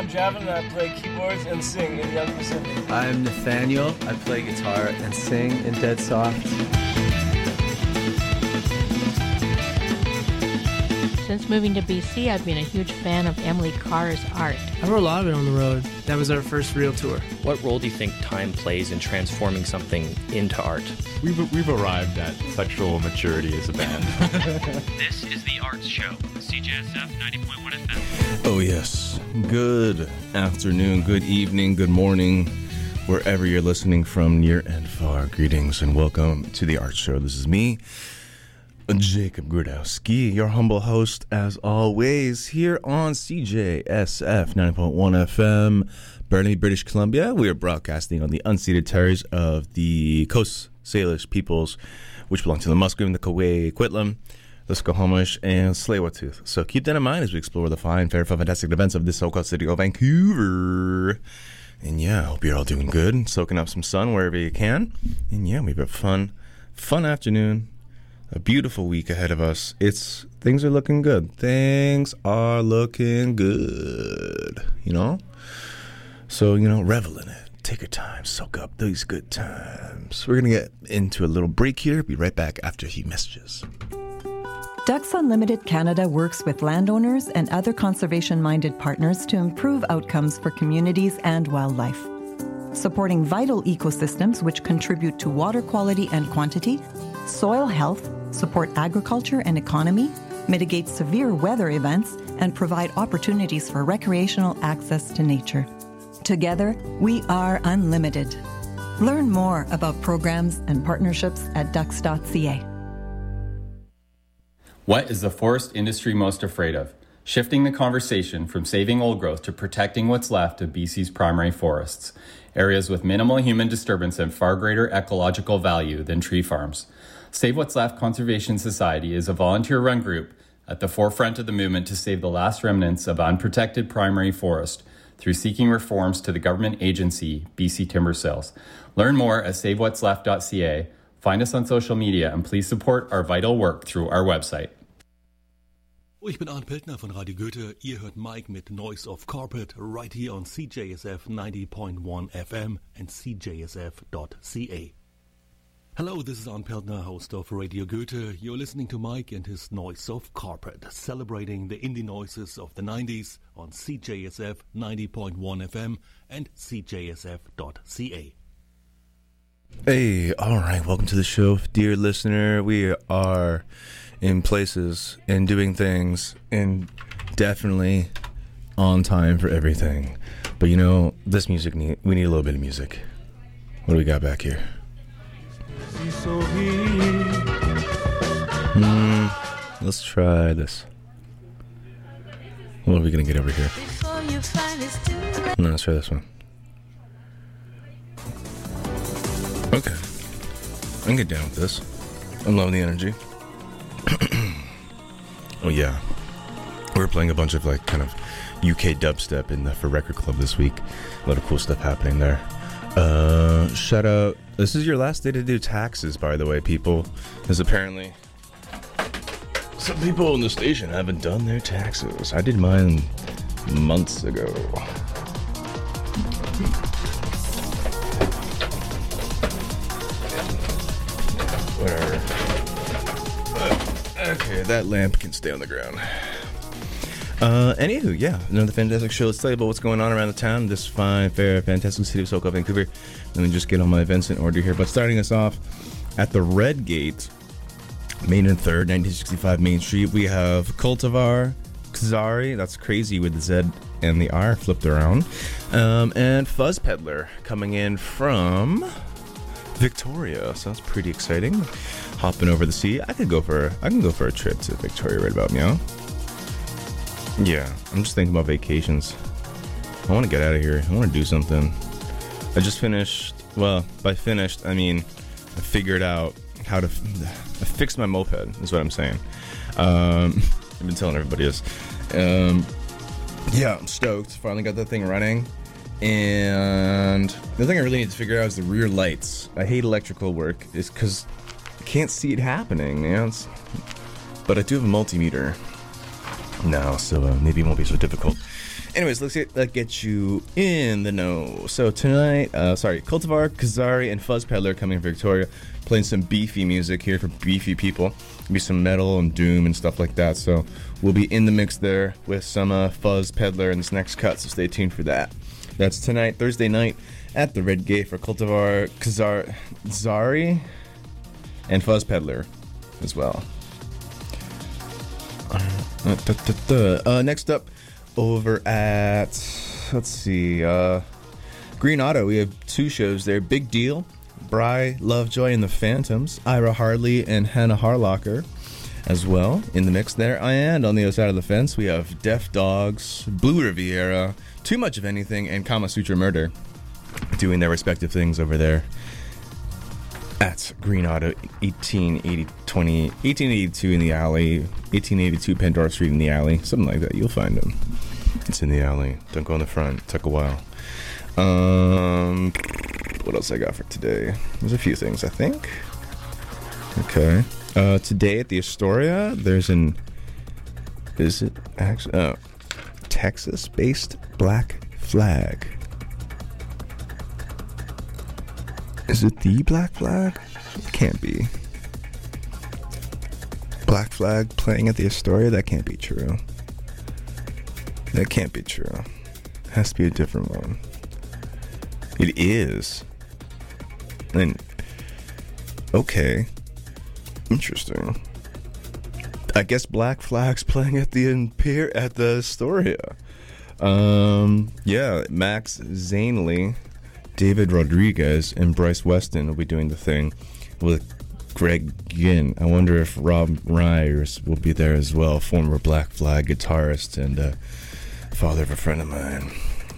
Javin, and I play keyboards and sing in Young Pacific. I'm Nathaniel. I play guitar and sing in Dead Soft. Since moving to BC, I've been a huge fan of Emily Carr's art. I wrote a lot of it on the road. That was our first real tour. What role do you think time plays in transforming something into art? We've arrived at sexual maturity as a band. This is The Arts Show, CJSF 90.1 FM. Oh yes. Good afternoon, good evening, good morning, wherever you're listening from near and far. Greetings and welcome to The Arts Show. This is me, Jacob Grudowski, your humble host, as always, here on CJSF 90.1 FM, Burnaby, British Columbia. We are broadcasting on the unceded territories of the Coast Salish peoples, which belong to the Musqueam, the Kawe, Quitlam, the Skokomish, and Tsleil-Waututh. So keep that in mind as we explore the fine, fair, fun, fantastic events of this so-called city of Vancouver. And yeah, I hope you're all doing good, soaking up some sun wherever you can. And yeah, we have a fun afternoon. A beautiful week ahead of us. Things are looking good. Things are looking good, you know? So, revel in it. Take your time. Soak up these good times. We're going to get into a little break here. Be right back after he messages. Ducks Unlimited Canada works with landowners and other conservation-minded partners to improve outcomes for communities and wildlife. Supporting vital ecosystems which contribute to water quality and quantity, soil health, support agriculture and economy, mitigate severe weather events, and provide opportunities for recreational access to nature. Together, we are unlimited. Learn more about programs and partnerships at ducks.ca. What is the forest industry most afraid of? Shifting the conversation from saving old growth to protecting what's left of BC's primary forests, areas with minimal human disturbance and far greater ecological value than tree farms. Save What's Left Conservation Society is a volunteer-run group at the forefront of the movement to save the last remnants of unprotected primary forest through seeking reforms to the government agency, BC Timber Sales. Learn more at savewhatsleft.ca. Find us on social media and please support our vital work through our website. Ich bin Arndt Piltner von Radio Goethe. Ihr hört Mike mit Noise of Carpet right here on CJSF 90.1 FM and CJSF.ca. Hello, this is Arndt Piltner, host of Radio Goethe. You're listening to Mike and his Noise of Carpet, celebrating the indie noises of the 90s on CJSF 90.1 FM and CJSF.ca. Hey, all right, welcome to the show, dear listener. We are in places and doing things and definitely on time for everything. But this music, we need a little bit of music. What do we got back here? Let's try this. What are we going to get over here? No, let's try this one. Okay. I can get down with this. I'm loving the energy. Oh, yeah. We're playing a bunch of, kind of UK dubstep in the For Record Club this week. A lot of cool stuff happening there. Shout out. This is your last day to do taxes, by the way, people. Because apparently some people in the station haven't done their taxes. I did mine months ago. Whatever. Okay, that lamp can stay on the ground. Anywho, yeah, another fantastic show. Let's tell you about what's going on around the town, this fine, fair, fantastic city of SoCal, Vancouver. Let me just get all my events in order here. But starting us off at the Red Gate, Main and 3rd, 1965 Main Street, we have Cultivar, Kzari, that's crazy with the Z and the R flipped around, and Fuzz Peddler coming in from Victoria, so that's pretty exciting. Hopping over the sea, I can go for a trip to Victoria right about now. Yeah, I'm just thinking about vacations. I want to get out of here. I want to do something. I just finished. Well, by finished, I mean I figured out how to. I fixed my moped. Is what I'm saying. I've been telling everybody this. Yeah, I'm stoked. Finally got that thing running. And the thing I really need to figure out is the rear lights. I hate electrical work. It's because I can't see it happening. But I do have a multimeter now, so maybe it won't be so difficult. Anyways, let's get you in the know. So tonight, Cultivar, Kazari, and Fuzz Peddler coming to Victoria, playing some beefy music here for beefy people. Be some metal and doom and stuff like that. So we'll be in the mix there with some Fuzz Peddler in this next cut. So stay tuned for that. That's tonight, Thursday night, at the Red Gate for Cultivar, Kazari, and Fuzz Peddler as well. Next up, over at, let's see, Green Auto, we have two shows there. Big Deal, Bry Lovejoy and the Phantoms, Ira Harley and Hannah Harlocker as well in the mix there. And on the other side of the fence, we have Deaf Dogs, Blue Riviera, Too Much of Anything, and Kama Sutra Murder doing their respective things over there at Green Auto, 1882 in the alley, 1882 Pandora Street in the alley, something like that. You'll find them. It's in the alley. Don't go in the front. It took a while. What else I got for today? There's a few things, I think. Okay. Today at the Astoria, there's Texas-based Black Flag. Is it the Black Flag? It can't be. Black Flag playing at the Astoria? That can't be true. That can't be true. It has to be a different one. It is. And okay. Interesting. I guess Black Flag's playing at the Astoria. Yeah, Max Zanley, David Rodriguez, and Bryce Weston will be doing the thing with Greg Ginn. I wonder if Rob Myers will be there as well, former Black Flag guitarist and father of a friend of mine.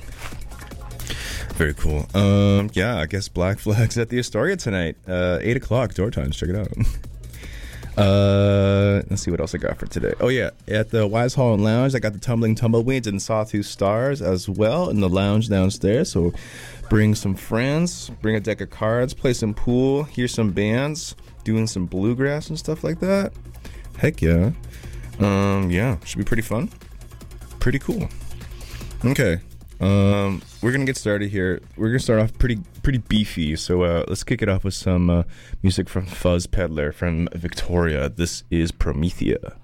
Very cool. Yeah, I guess Black Flag's at the Astoria tonight. 8 o'clock, door times. Check it out. Let's see what else I got for today. Oh yeah, at the Wise Hall and Lounge, I got the Tumbling Tumbleweeds and Sawtooth Stars as well in the lounge downstairs. So bring some friends, bring a deck of cards, play some pool, hear some bands doing some bluegrass and stuff like that. Heck yeah. Yeah, should be pretty fun. Pretty cool. Okay. We're gonna get started here. We're gonna start off pretty beefy. So let's kick it off with some music from Fuzz Peddler from Victoria. This is Promethea.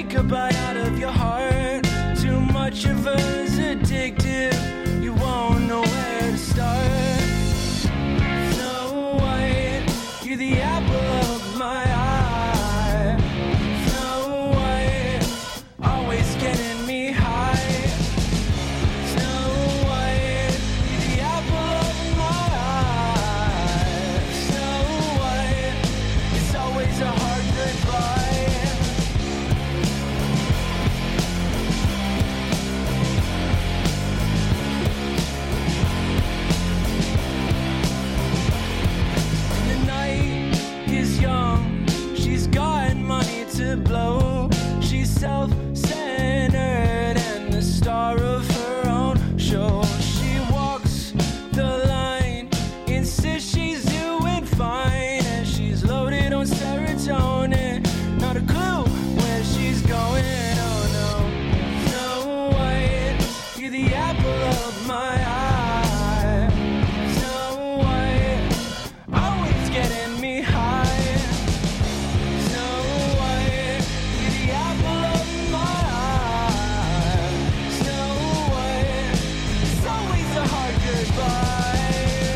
take a bite out of your heart. Too much of us addictive, you won't know where to start. Snow White, you're the apple of my eye. Snow White, always getting me high. Snow White, you're the apple of my eye. Snow White, it's always a hard goodbye. The night is young, she's got money to blow. She's self-centered and the star of her own show. She walks the line, insists she's doing fine, and she's loaded on serotonin. Not a clue where she's going, oh no. Snow White, you're the apple of my eye. Snow White, always getting me high. Snow White, you're the apple of my eye. Snow White, it's always a hard goodbye.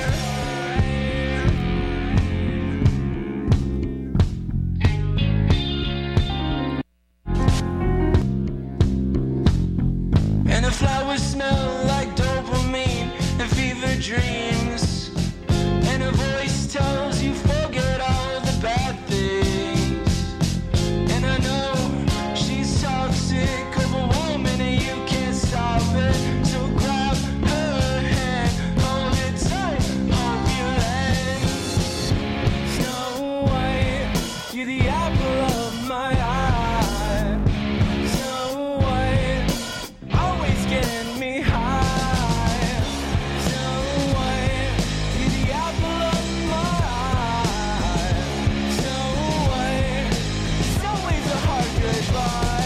And the flowers smell like dopamine and fever dreams. And her voice tells you forget all the bad things. And I know she's toxic of a woman and you can't stop it. So grab her hand, hold it tight, hope you land. Snow White, you're the apple of my eye. Snow White, always getting me high. Snow White, you're the apple of my eye. Snow White, it's always a hard goodbye.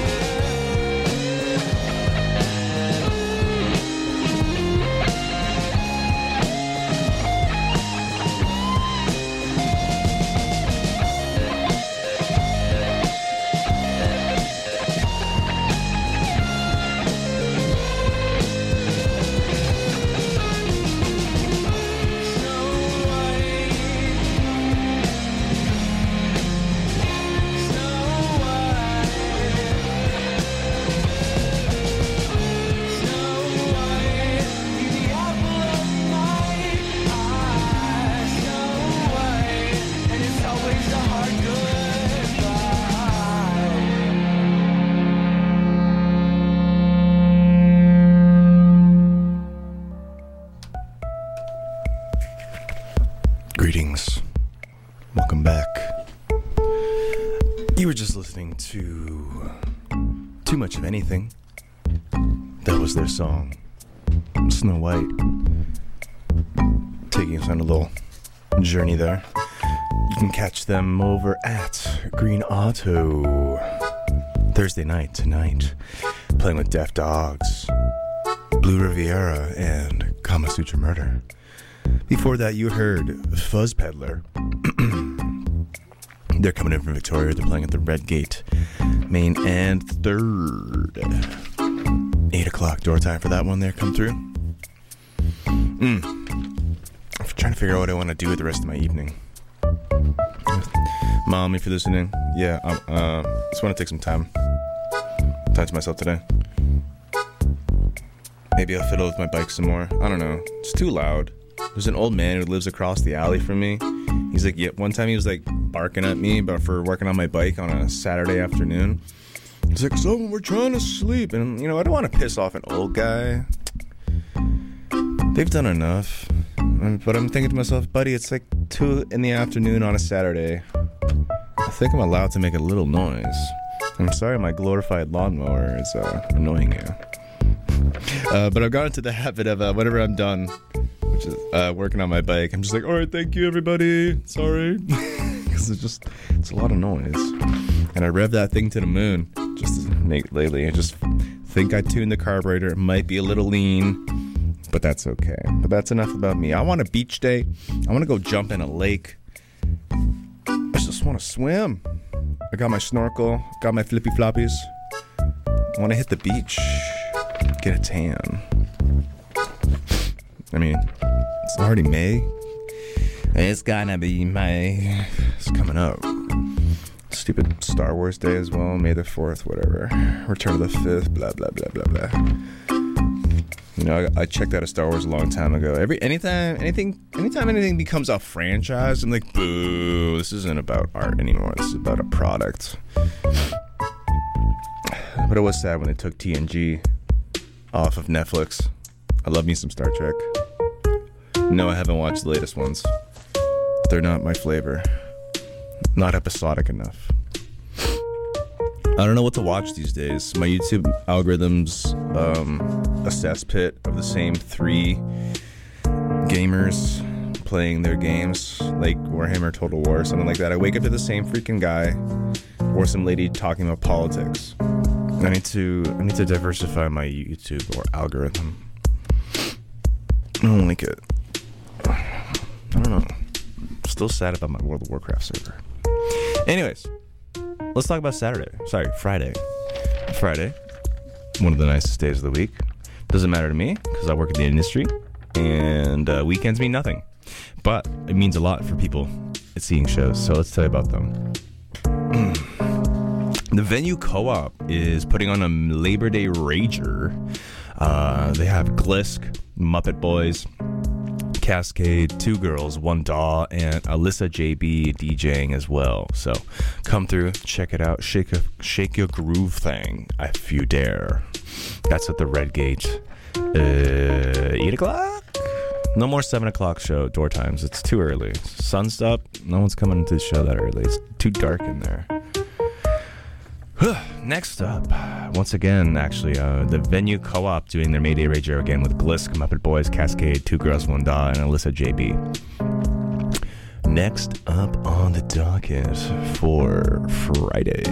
Greetings. Welcome back. You were just listening to Too Much of Anything. That was their song, Snow White. Taking us on a little journey there. You can catch them over at Green Auto Thursday night tonight, playing with Deaf Dogs, Blue Riviera, and Kama Sutra Murder. Before that, you heard Fuzz Peddler. They're coming in from Victoria. They're playing at the Red Gate, Main and 3rd. 8 o'clock door time for that one there. Come through. I'm trying to figure out what I want to do with the rest of my evening. Mom, if you're listening, yeah, just want to take some time to myself today. Maybe I'll fiddle with my bike some more. I don't know. It's too loud. There's an old man who lives across the alley from me. He's like, yeah, one time he was like barking at me for working on my bike on a Saturday afternoon. He's like, so we're trying to sleep. And, you know, I don't want to piss off an old guy. They've done enough. But I'm thinking to myself, buddy, it's like 2 in the afternoon on a Saturday. I think I'm allowed to make a little noise. I'm sorry my glorified lawnmower is annoying you. But I've got into the habit of whenever I'm done, which is working on my bike, I'm just like, all right, thank you, everybody. Sorry. Because it's a lot of noise. And I rev that thing to the moon just lately. I just think I tuned the carburetor. It might be a little lean, but that's okay. But that's enough about me. I want a beach day. I want to go jump in a lake. I just want to swim. I got my snorkel, got my flippy floppies. I want to hit the beach, get a tan. I mean, it's already May. It's gonna be May. It's coming up. Stupid Star Wars Day as well. May the 4th, whatever. Return of the 5th, blah, blah, blah, blah, blah. You know, I checked out of Star Wars a long time ago. Anytime anything becomes a franchise, I'm like, boo, this isn't about art anymore. This is about a product. But it was sad when they took TNG off of Netflix. I love me some Star Trek. No, I haven't watched the latest ones. They're not my flavor. Not episodic enough. I don't know what to watch these days. My YouTube algorithms a cesspit of the same 3 gamers playing their games, like Warhammer Total War or something like that. I wake up to the same freaking guy or some lady talking about politics. I need to diversify my YouTube or algorithm. I don't like it. I don't know. Still sad about my World of Warcraft server. Anyways, let's talk about Friday. Friday, one of the nicest days of the week. Doesn't matter to me because I work in the industry, and weekends mean nothing. But it means a lot for people at seeing shows, so let's tell you about them. The Venue Co-op is putting on a Labor Day Rager. They have Glisk, Muppet Boys, Cascade, 2 Girls, 1 Daw, and Alyssa JB DJing as well. So come through, check it out, shake your groove thing if you dare. That's at the Red Gate. 8 o'clock? No more 7 o'clock show door times. It's too early. Sun's up. No one's coming into the show that early. It's too dark in there. Next up, once again, actually, the Venue Co-op doing their Mayday Rager again with Glisk, Muppet Boys, Cascade, 2 Girls, 1 Daw, and Alyssa JB. Next up on the docket for Friday.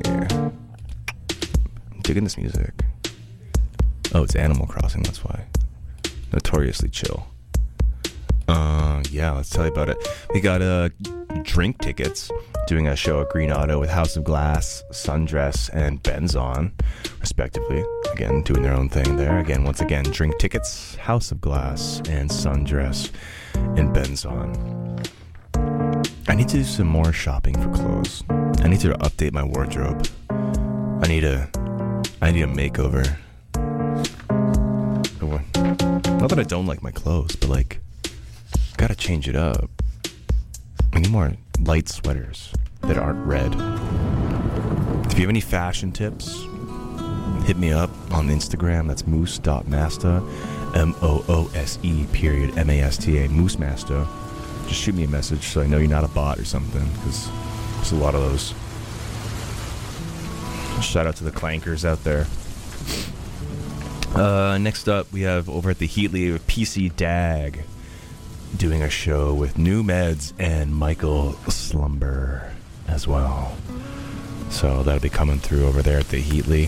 I'm digging this music. Oh, it's Animal Crossing, that's why. Notoriously chill. Yeah, let's tell you about it. We got drink tickets, doing a show at Green Auto with House of Glass, Sundress, and Benzon, respectively. Again, doing their own thing there. Again, once again, drink tickets, House of Glass, and Sundress, and Benzon. I need to do some more shopping for clothes. I need to update my wardrobe. I need a makeover. Not that I don't like my clothes, but like, gotta change it up. I need more light sweaters that aren't red. If you have any fashion tips, hit me up on Instagram. That's moose.masta, MOOSE.MASTA, Moose Masta. Just shoot me a message so I know you're not a bot or something, because there's a lot of those. Shout out to the clankers out there. Next up, we have over at the Heatley PC Dag doing a show with New Meds and Michael Slumber as well. So that'll be coming through over there at the Heatley.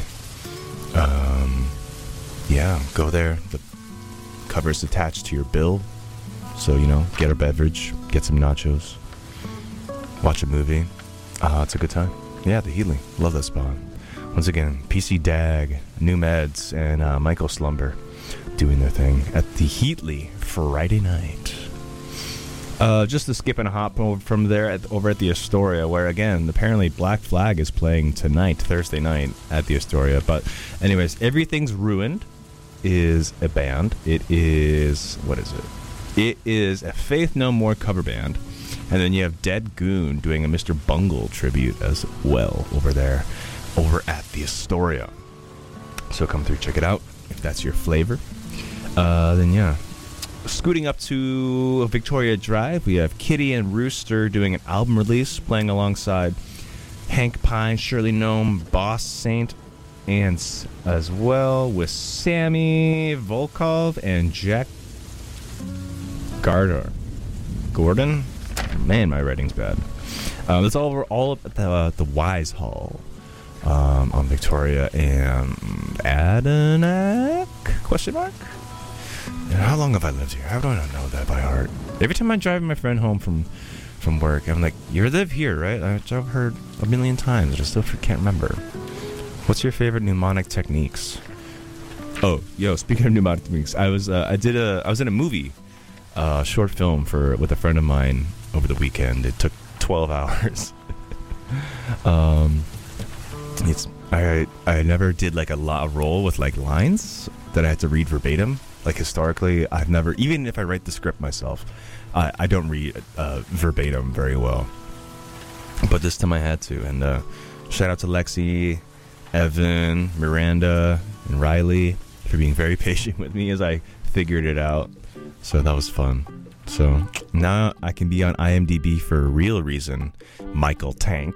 Yeah, go there. The cover's attached to your bill. So, you know, get a beverage, get some nachos, watch a movie. It's a good time. Yeah, the Heatley. Love that spot. Once again, PC Dag, New Meds, and Michael Slumber doing their thing at the Heatley Friday night. Just to skip and hop from there over at the Astoria, where again, apparently Black Flag is playing tonight, Thursday night, at the Astoria. But anyways, Everything's Ruined is a band. It is, what is it? It is a Faith No More cover band. And then you have Dead Goon doing a Mr. Bungle tribute as well over there, over at the Astoria. So come through, check it out if that's your flavor. Then yeah. Scooting up to Victoria Drive, we have Kitty and Rooster doing an album release, playing alongside Hank Pine, Shirley Gnome, Boss Saint, and as well with Sammy Volkov and Jack Gordon. Man, my writing's bad. It's all up at the Wise Hall on Victoria and Adenac? Question mark? How long have I lived here? How do I not know that by heart? Every time I drive my friend home from from work. I'm like, you live here, right? I've heard a million times. I just still can't remember. What's your favorite mnemonic techniques? Oh, yo, speaking of mnemonic techniques, I was in a movie, short film with a friend of mine over the weekend. It took 12 hours. I never did like a role with like lines that I had to read verbatim. Like historically, I've never, even if I write the script myself, I don't read verbatim very well. But this time I had to. And shout out to Lexi, Evan, Miranda, and Riley for being very patient with me as I figured it out. So that was fun. So now I can be on IMDb for a real reason. Michael Tank.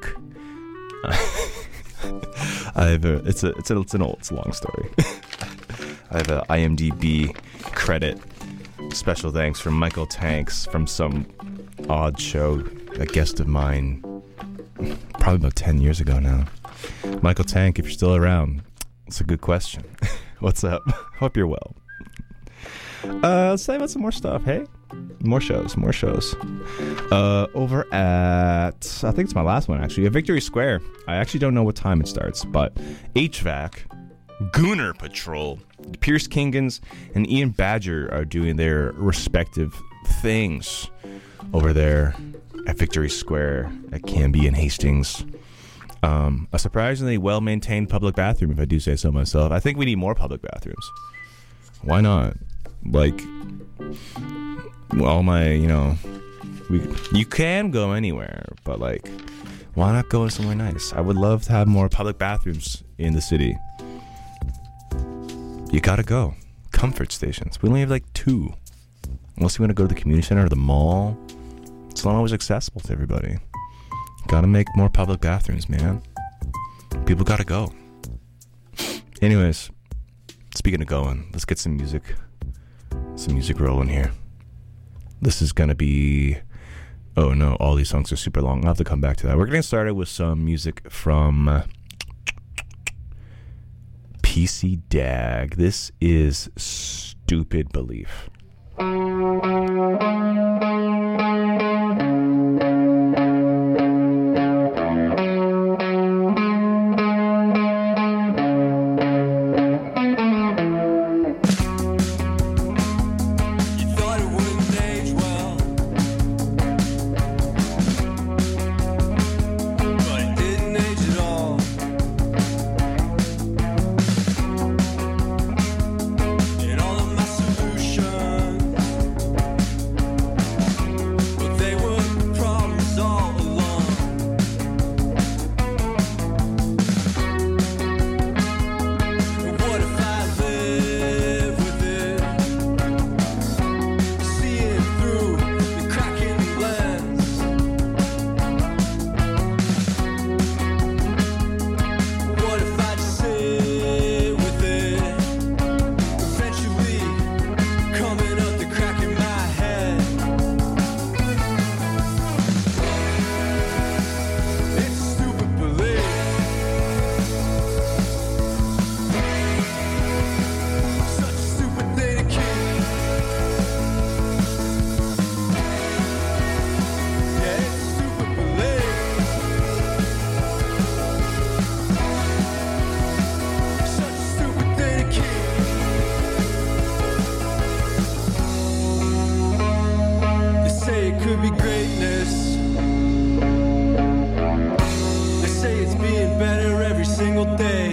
It's a long story. I have an IMDb credit. Special thanks from Michael Tanks from some odd show, a guest of mine, probably about 10 years ago now. Michael Tank, if you're still around, it's a good question. What's up? Hope you're well. Let's talk about some more stuff, hey? More shows. Over at, I think it's my last one actually, at Victory Square. I actually don't know what time it starts, but HVAC, Gooner Patrol, Pierce Kingans, and Ian Badger are doing their respective things over there at Victory Square at Canby and Hastings. A surprisingly well-maintained public bathroom, if I do say so myself. I think we need more public bathrooms. Why not? Like, all my, you can go anywhere, but like, why not go somewhere nice? I would love to have more public bathrooms in the city. You gotta go. Comfort stations. We only have like 2. Unless you want to go to the community center or the mall. It's not always accessible to everybody. Gotta make more public bathrooms, man. People gotta go. Anyways, speaking of going, let's get some music rolling here. This is gonna be, oh no, all these songs are super long. I'll have to come back to that. We're getting started with some music from PC Dag. This is Stupid Belief. Single day.